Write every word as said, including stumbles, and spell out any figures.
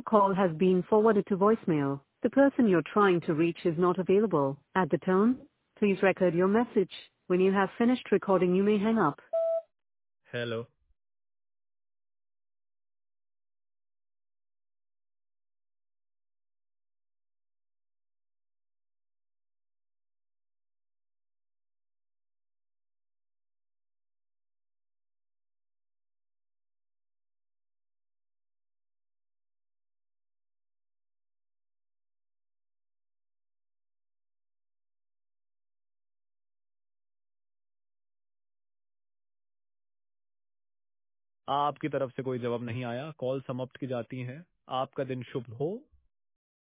call has been forwarded to voicemail. The person you're trying to reach is not available. At the tone, please record your message. When you have finished recording, you may hang up. Hello. आपकी तरफ से कोई जवाब नहीं आया, call समाप्त की जाती है। आपका दिन शुभ हो।